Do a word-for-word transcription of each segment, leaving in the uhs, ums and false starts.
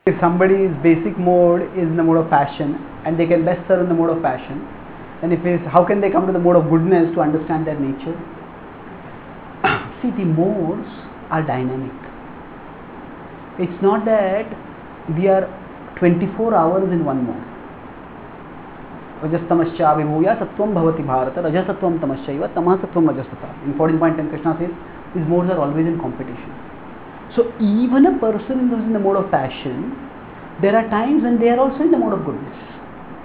If somebody's basic mode is in the mode of passion and they can best serve in the mode of passion, then if is how can they come to the mode of goodness to understand their nature? See, the modes are dynamic. It's not that we are twenty-four hours in one mode. Rajasthamascha vibhuya sattvam bhavati bharata rajasattvam tamaschaiva tamasattvam rajastata. In fourteen point ten, Krishna says these modes are always in competition. So even a person who is in the mode of passion, there are times when they are also in the mode of goodness.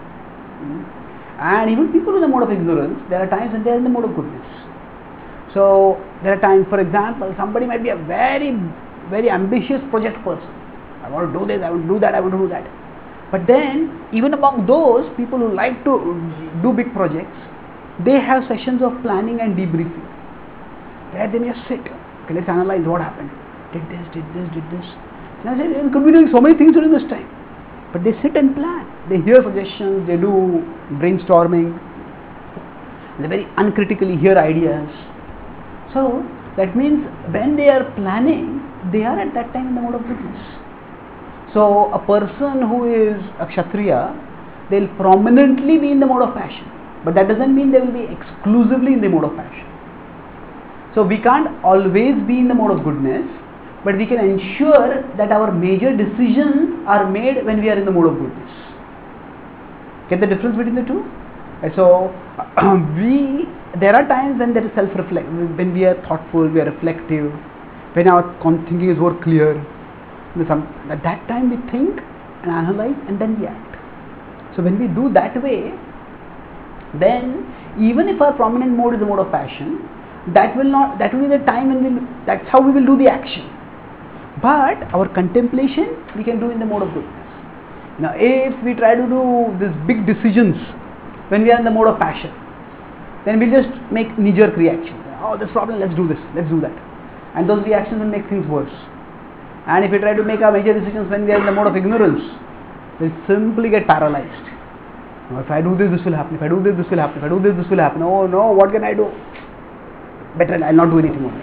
And even people in the mode of ignorance, there are times when they are in the mode of goodness. So there are times, for example, somebody might be a very, very ambitious project person. I want to do this, I want to do that, I want to do that. But then, even among those people who like to do big projects, they have sessions of planning and debriefing. Where they may sit, okay, let's analyze what happened. Did this, did this, did this. And I said, you could be doing so many things during this time. But they sit and plan. They hear suggestions, they do brainstorming. They very uncritically hear ideas. So, that means when they are planning, they are at that time in the mode of goodness. So, a person who is a Kshatriya, they will prominently be in the mode of passion. But that doesn't mean they will be exclusively in the mode of passion. So, we can't always be in the mode of goodness, but we can ensure that our major decisions are made when we are in the mode of goodness. Get the difference between the two? So, we there are times when there is self-reflect, when we are thoughtful, we are reflective, when our thinking is more clear. Some, at that time we think and analyze and then we act. So, when we do that way, then even if our prominent mode is the mode of passion, that will not, that will be the time when we'll, that's how we will do the action. But our contemplation we can do in the mode of goodness. Now, if we try to do these big decisions when we are in the mode of passion, then we'll just make knee-jerk reactions. Oh, this problem, let's do this, let's do that. And those reactions will make things worse. And if we try to make our major decisions when we are in the mode of ignorance, we'll simply get paralyzed. Now, if I do this, this will happen. If I do this, this will happen. If I do this, this will happen. Oh no, what can I do? Better I'll not do anything more.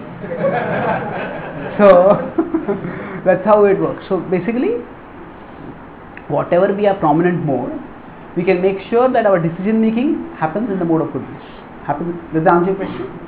So, that's how it works. So, basically, whatever be our prominent mode, we can make sure that our decision making happens in the mode of goodness. Happens, does that answer your question?